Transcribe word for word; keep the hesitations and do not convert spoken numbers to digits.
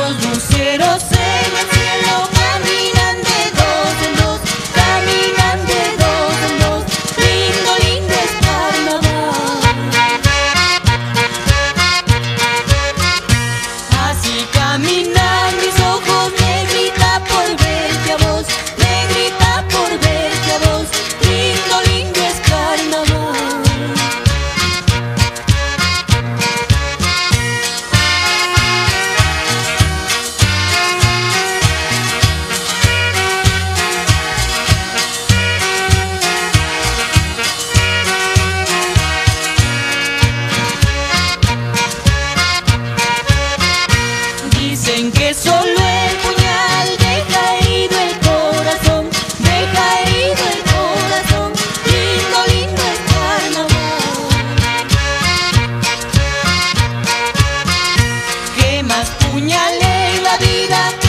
Los luceros en el cielo caminan de dos en dos, caminan de dos en dos. Lindo, lindo es carnaval. Así caminan mis ojos, negrita, por verte a vos, negrita, por verte a vos. Lindo, lindo es carnaval. Dicen que solo el puñal deja herido el corazón, deja herido el corazón. Lindo, lindo es carnaval. Que más puñale en la vida